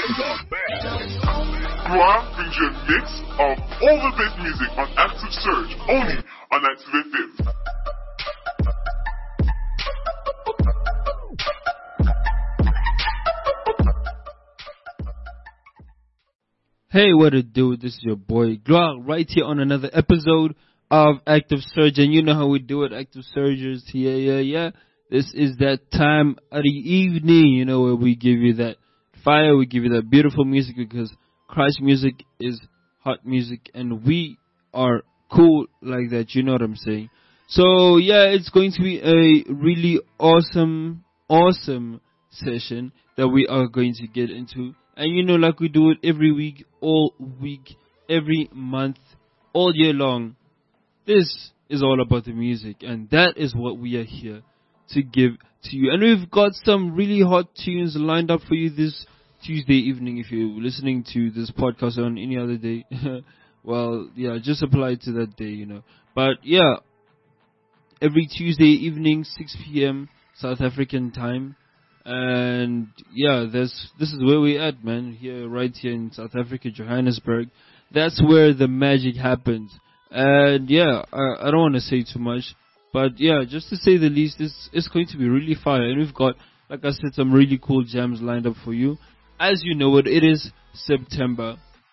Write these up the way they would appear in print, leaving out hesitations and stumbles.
Guam brings you a mix of all the best music on Active Surge, only on Active FM. Hey, what it do? This is your boy Glock right here on another episode of Active Surge, and you know how we do it, Active Surgers. Yeah. This is that time of the evening, where we give you that fire, we give you that beautiful music, because Christ music is hot music, and we are cool like that. You know what I'm saying? So yeah, it's going to be a really awesome session that we are going to get into. And like we do it every week, all week, every month, all year long. This is all about the music, and that is what we are here to give to you. And we've got some really hot tunes lined up for you this Tuesday evening. If you're listening to this podcast on any other day, well, yeah, just apply to that day, But yeah, every Tuesday evening, 6 p.m. South African time. And yeah, this is where we at, man. Right here in South Africa, Johannesburg. That's where the magic happens. And yeah, I don't want to say too much, but yeah, just to say the least, it's going to be really fire. And we've got, like I said, some really cool jams lined up for you. As you know, it is September,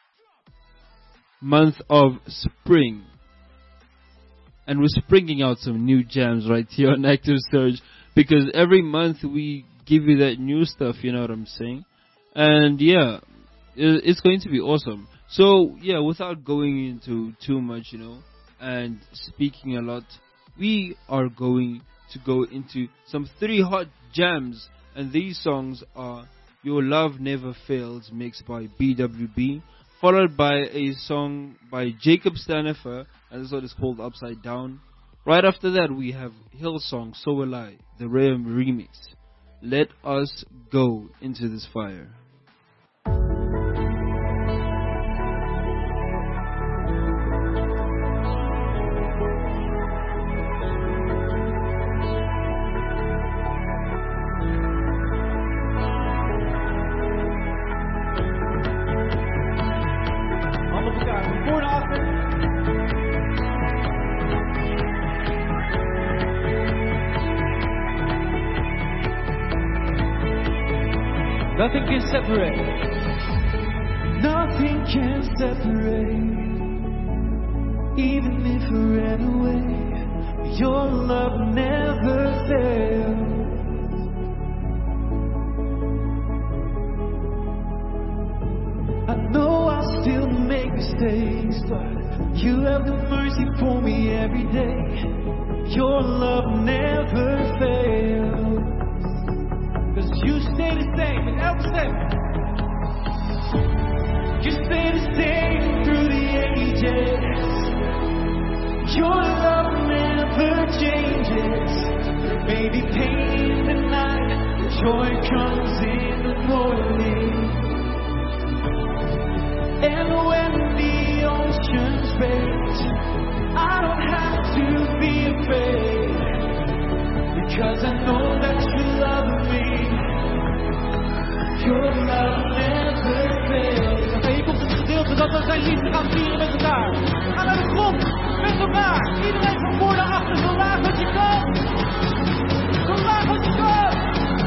month of spring, and we're springing out some new jams right here on Active Surge, because every month we give you that new stuff, you know what I'm saying? And yeah, it's going to be awesome. So yeah, without going into too much, and speaking a lot, we are going to go into some 3 hot jams, and these songs are Your Love Never Fails, mixed by BWB, followed by a song by Jacob Stanifer, and this one is called Upside Down. Right after that, we have Hillsong, So Will I, the Rare remix. Let us go into this fire. Nothing can separate. Nothing can separate. Even if I ran away, your love never fails. I know I still make mistakes, but you have the mercy for me every day. Your love never fails. Cause you stay the same, and Elvis said, you stay the same through the ages. Your love never changes. There may be pain in the night, but joy comes in the morning. And when the oceans rage, I don't have to be afraid, because I know that you love me. Your love never fails. Oké, je komt het gedeelte dat we zijn liefde gaan vieren met elkaar. We gaan naar de grond met elkaar. Iedereen van voor naar achter, zo laag als je kan. Zo laag als je kan.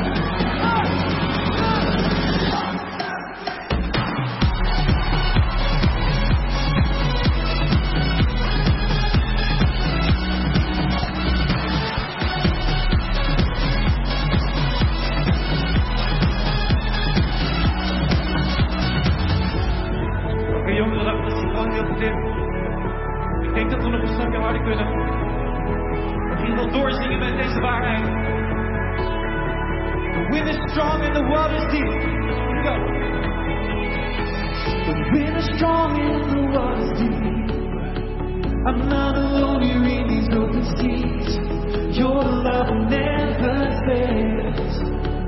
Ik denk dat we nog een stukje harder kunnen. We gaan doorzingen met deze waarheid. The wind is strong and the water is deep. Here we go. The wind is strong and the water is deep. I'm not alone here in these open seas. Your love never fails.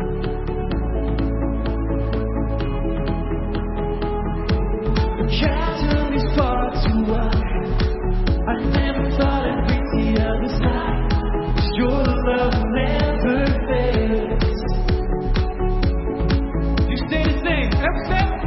Chasm is far too wide. I never thought I'd reach the other side. 'Cause your love never fails. You stay the same, every step.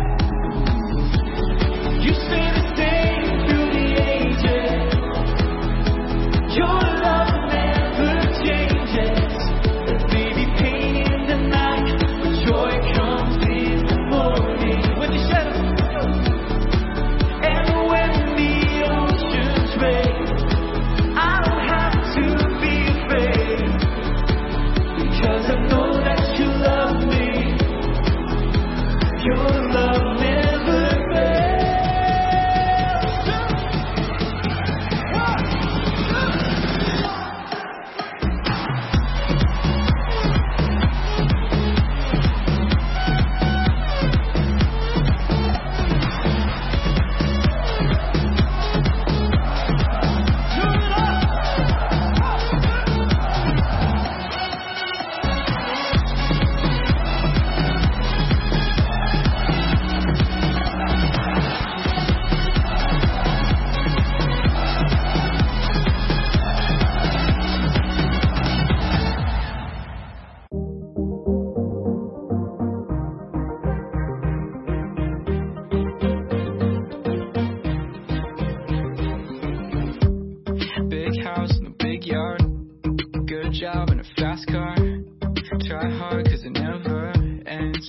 dance.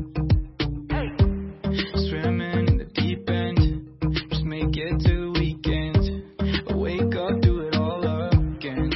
Swimming in the deep end, just make it to the weekend. I wake up, do it all again.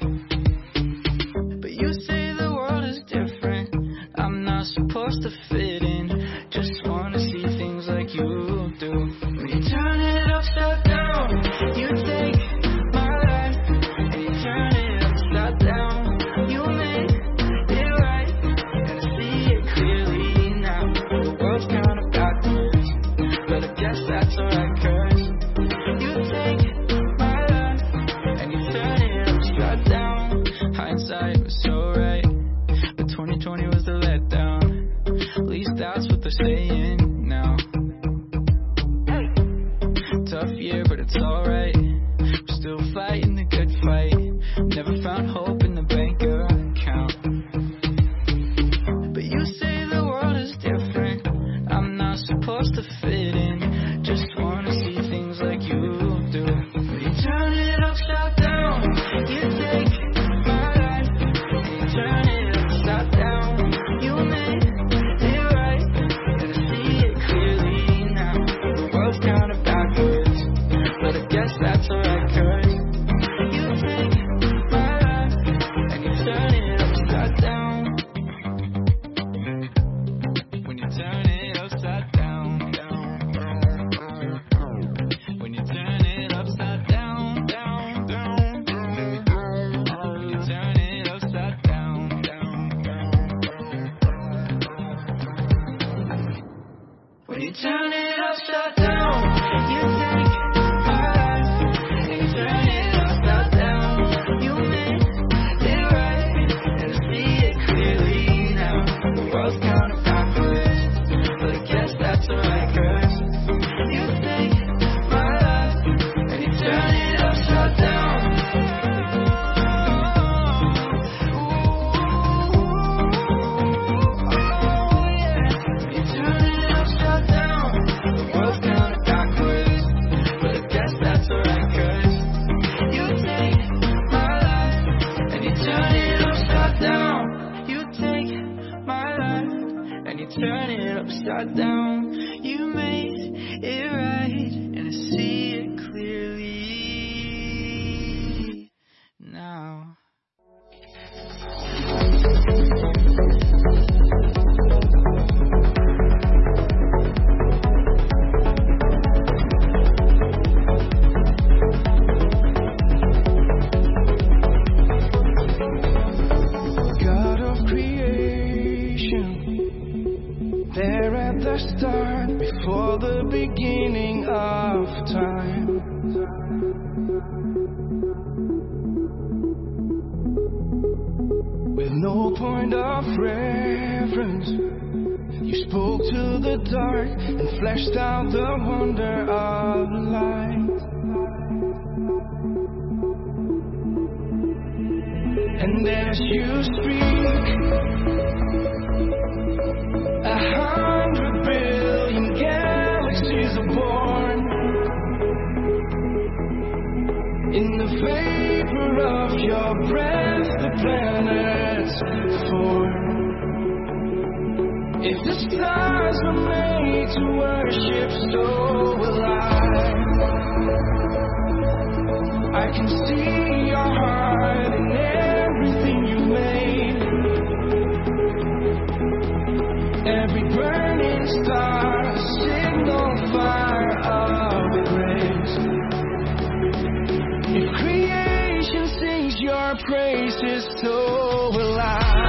But you say the world is different, I'm not supposed to fit in. Just wanna see things like you do. When you turn it upside down, you take my life and you turn it upside down. You make it right, and I see it clearly now. The world's kinda backwards, but I guess that's alright, 'cause you take my life and you turn it upside down. Hindsight was so right, but 2020 was the letdown. At least that's what they're saying now. Tough year, but it's alright. We're still fighting the good fight. Never found hope in the bank account. But you say the world is different, I'm not supposed to fit in. Just wanna see things like you do. When you turn it upside down, you take my life and you turn it upside down. You make it right, and I see it clearly now. The world's kinda backwards, but I guess that's alright, 'cause you take my life and you turn it upside down. When you turn it upside down, down, down. When you turn it upside down, down, down, down. When you turn it upside down, down, down. When you turn it upside down, you take my life and you turn it upside down. You make it right, and I see it clearly now. The world's kinda backwards, but I guess that's alright, 'cause you take my life and you turn it upside down. You turn it upside down. The world's kinda backwards, but I guess that's alright, 'cause you take my life and you turn it upside down. You take my life and you turn it upside down. You made it right, and I see it clearly now. God of creation, there at the start, before the beginning of time. With no point of reference, you spoke to the dark and fleshed out the wonder of light. And as you speak, 100 billion galaxies are born. In the vapor of your breath, the planets form. If the stars were made to worship, so will I can see your heart in everything you made. Every burning star, a signal fire of grace. If creation sings your praises, so will I.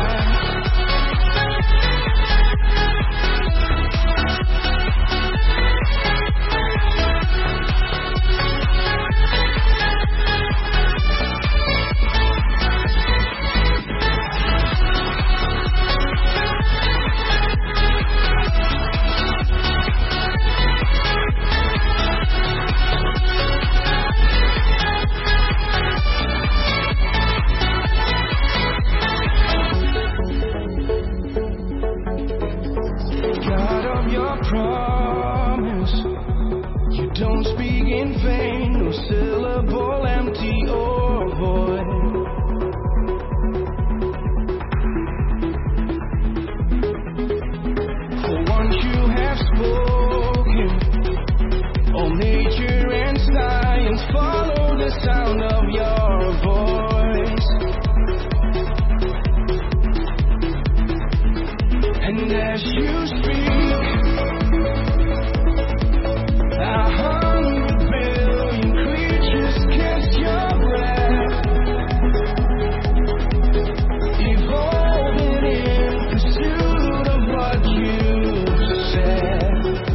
Promise you don't speak in vain, no syllable empty or void. sound of your voice. And as you speak, 100 billion creatures catch your breath, evolving in pursuit of what you said.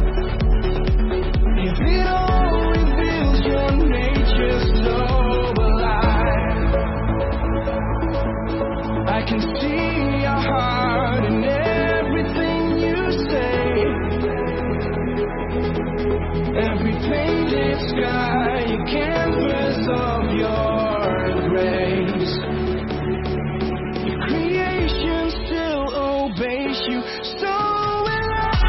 If it all reveals your nature so alive, I can see your heart in everything you say. Every painted sky, you canvas of your grace. Your creation still obeys you, so will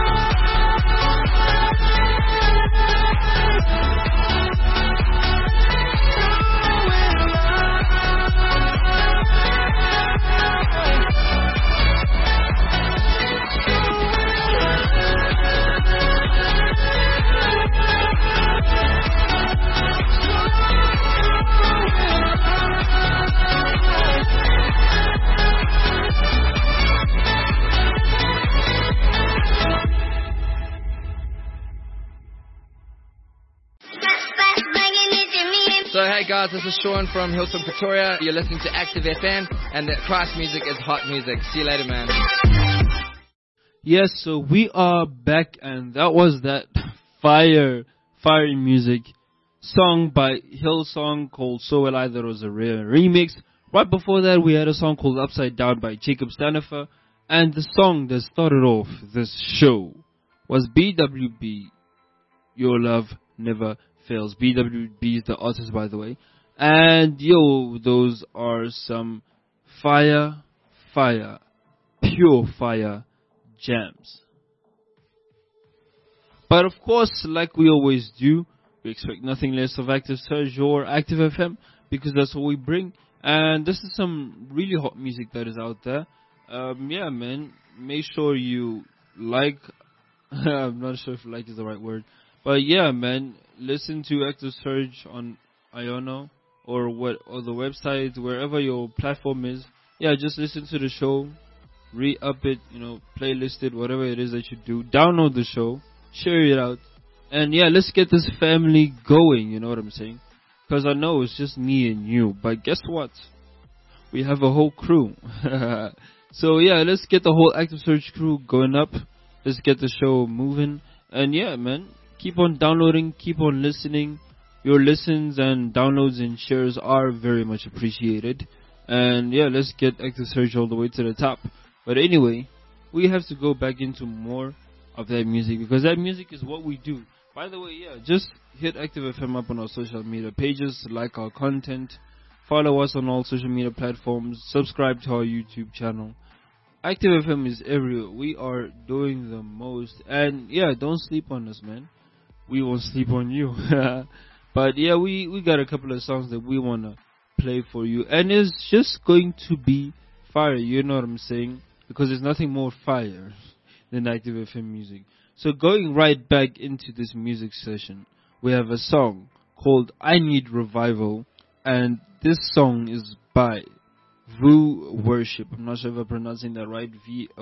So hey guys, this is Sean from Hillsong, Pretoria. You're listening to Active FM, and that Christ music is hot music. See you later, man. Yes, so we are back, and that was that fire music song by Hillsong called So Will I. That was a rare remix. Right before that, we had a song called Upside Down by Jacob Stanifer, and the song that started off this show was BWB, Your Love Never Fails. BWB is the artist, by the way. And yo, those are some fire, pure fire jams. But of course, like we always do, we expect nothing less of Active Surge or Active FM, because that's what we bring. And this is some really hot music that is out there. Yeah, man, make sure you like. I'm not sure if like is the right word. But yeah, man, listen to Active Surge on Iono or the website, wherever your platform is. Yeah, just listen to the show, re-up it, playlist it, whatever it is that you do. Download the show, share it out, and yeah, let's get this family going, you know what I'm saying? Because I know it's just me and you, but guess what? We have a whole crew. So yeah, let's get the whole Active Surge crew going up. Let's get the show moving. And yeah, man, keep on downloading, keep on listening. Your listens and downloads and shares are very much appreciated. And yeah, let's get Active Surge all the way to the top. But anyway, we have to go back into more of that music, because that music is what we do. By the way, yeah, just hit Active FM up on our social media pages, like our content, follow us on all social media platforms, subscribe to our YouTube channel. Active FM is everywhere. We are doing the most. And yeah, don't sleep on us, man. We won't sleep on you. But yeah, we got a couple of songs that we want to play for you. And it's just going to be fire, you know what I'm saying? Because there's nothing more fire than Active FM music. So going right back into this music session, we have a song called I Need Revival. And this song is by Vous Worship. I'm not sure if I'm pronouncing that right.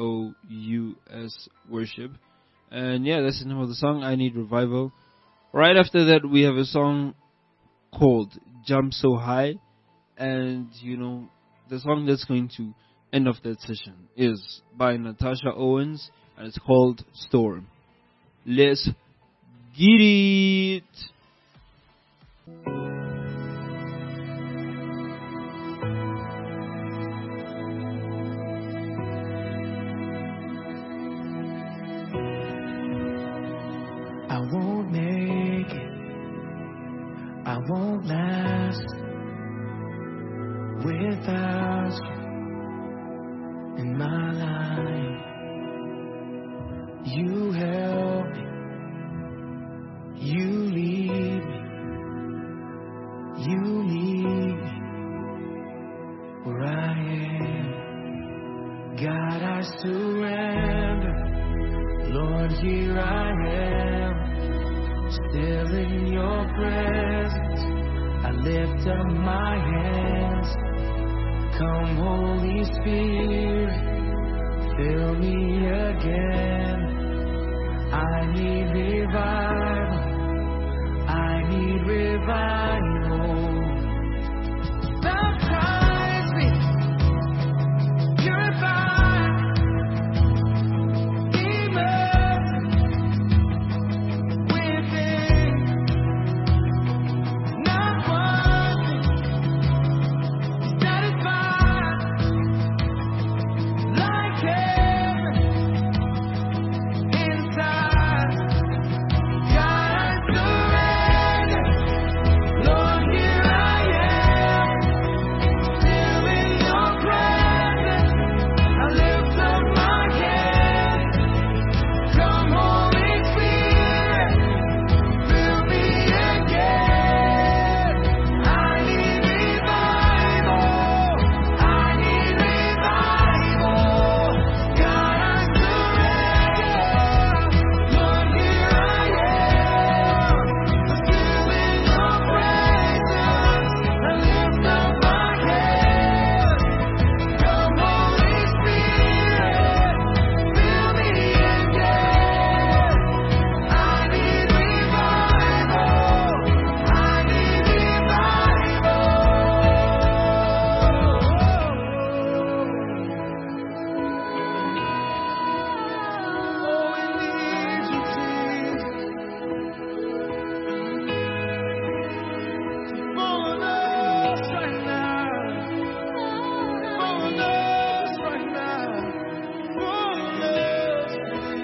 VOUS Worship. And yeah, that's the name of the song, I Need Revival. Right after that, we have a song called Jump So High. And, the song that's going to end off that session is by Natasha Owens. And it's called Storm. Let's get it! I won't make it, I won't last without you in my life. You help me, you lead me, you lead me where I am. God, I surrender, Lord, here I am. Still in your presence, I lift up my hands. Come, Holy Spirit, fill me again. I need revival. I need revival. Baptize me, purify, immerse within. Not one satisfied like heaven inside. God, I surrender. Lord, here I am. Still in your presence, I lift up my hands. Come, Holy Spirit, fill me again. I need revival. I need revival. God, I surrender. Lord, here I am. Still in your presence, I lift up my hands. Come, Holy Spirit, fill me again. I need revival. I need revival. Oh, we need you, Jesus. Fall on us right now. Fall on us right now. Fall on us,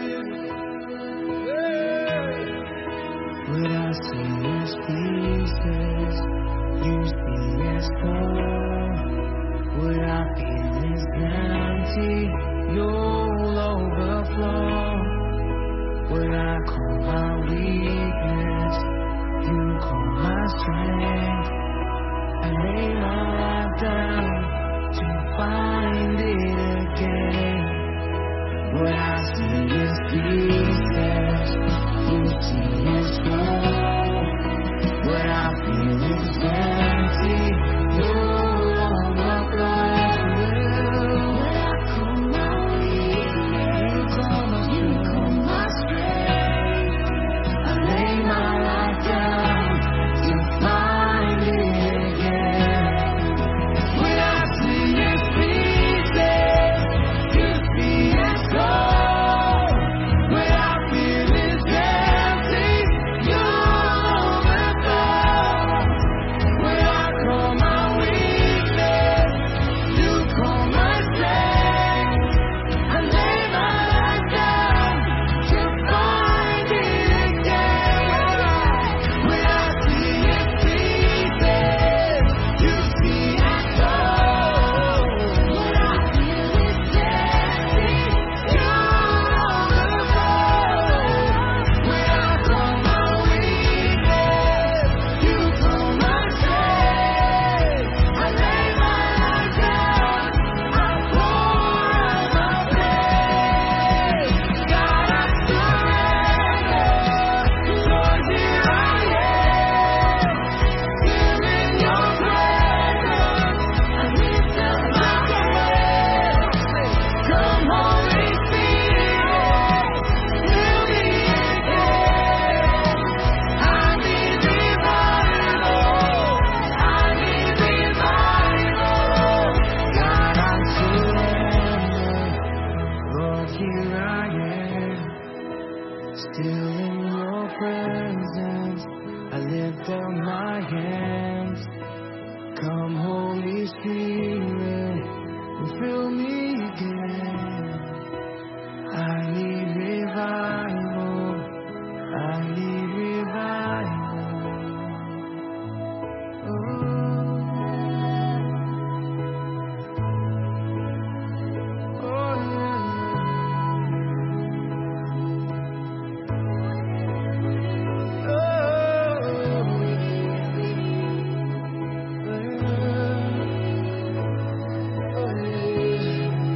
What I see is pieces, you see is whole. What I feel is empty, you'll overflow. What I call my weakness, you call my strength. I lay my life down to find it again. What I see is pieces, you see is whole. What I feel is empty, you'll overflow. What I call my weakness, you call my strength. I lay my life down to find it again. What I see is pieces, you see is gold. What I feel is empty, you'll overflow. What I call my weakness, you call my strength. I lay my life down to find it again. What I see is pieces, you see is gold. What I feel is empty, you'll overflow. What I call my weakness, you call my strength. I lay my life down, I pour out my praise. God, I surrender. Lord, here I am. Still in your presence, I lift up my hands. Come, Holy Spirit, fill me again. I need revival. I need revival. God, I surrender. Lord, here I am. Still in your presence, I lift up my hands. Come, Holy Spirit, and fill me again. I need revival. I need revival. Oh. Oh, yeah.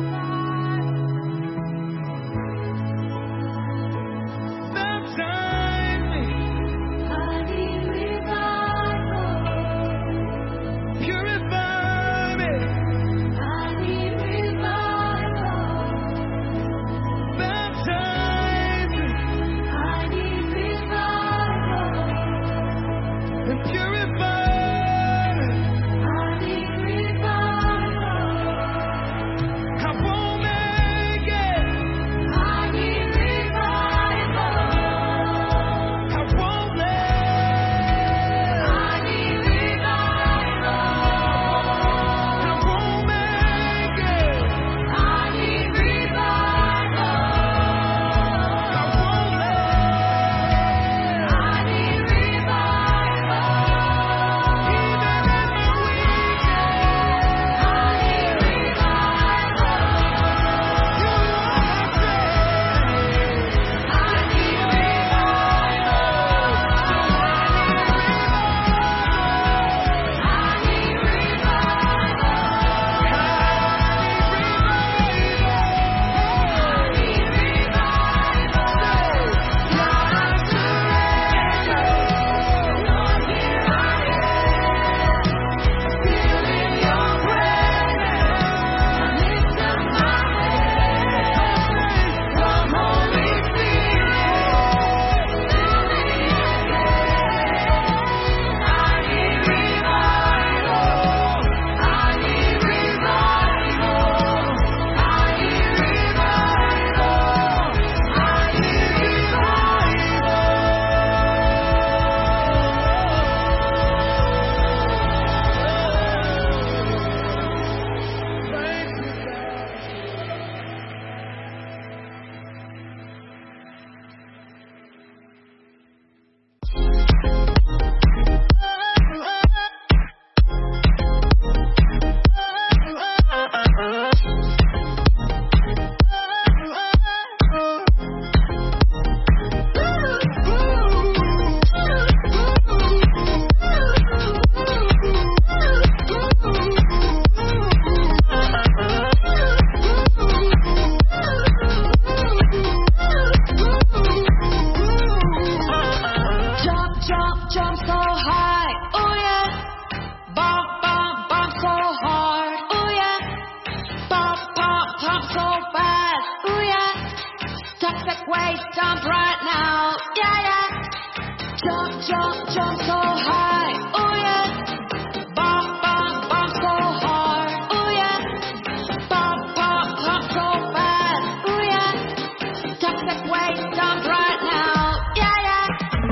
Toxic waste dump right now. Yeah, yeah. Jump, jump, jump so high. Oh yeah. Bump, bump, bump so hard. Oh yeah. Pump, pump, pump so fast. Oh yeah. Toxic waste dump right now. Yeah, yeah.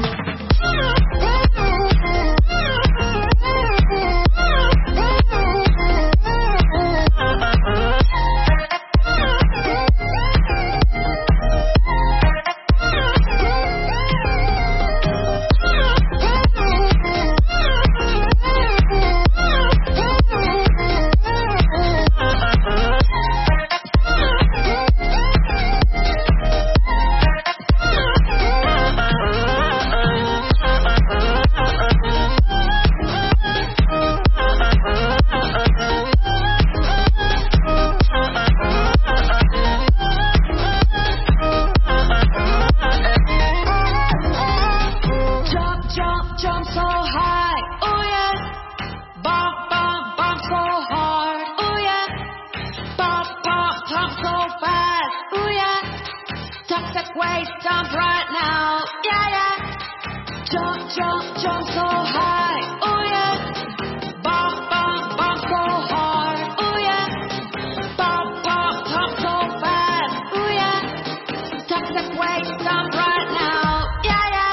Jump so high, oh yeah. Bump, bump, bump so hard, oh yeah. Pump, pump, pump so fast, oh yeah. Toxic waste dump right now, yeah, yeah. Jump, jump, jump so high, oh yeah. Bump, bump, bump so hard, oh yeah. Pump, pump, pump so fast, oh yeah. Toxic waste dump right now, yeah, yeah.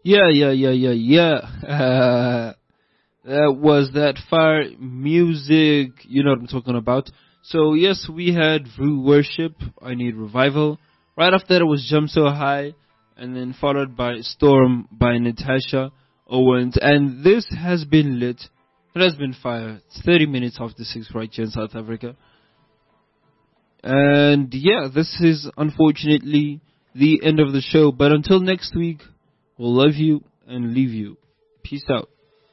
Yeah. That was that fire music. You know what I'm talking about. So, yes, we had Voo Worship, I Need Revival. Right after that, it was Jump So High. And then followed by Storm by Natasha Owens. And this has been lit. It has been fire. It's 30 minutes after 6 right here in South Africa. And yeah, this is unfortunately the end of the show. But until next week, we'll love you and leave you. Peace out.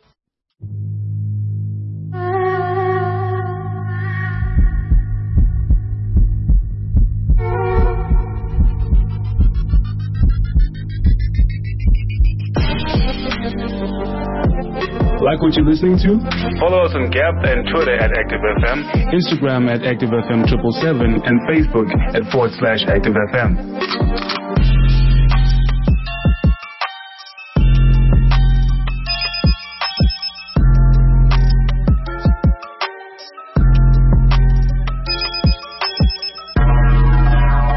Like what you're listening to? Follow us on Gap and Twitter at ActiveFM, Instagram at ActiveFM777, and Facebook at /ActiveFM.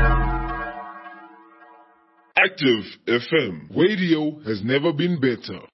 Active FM. Radio has never been better.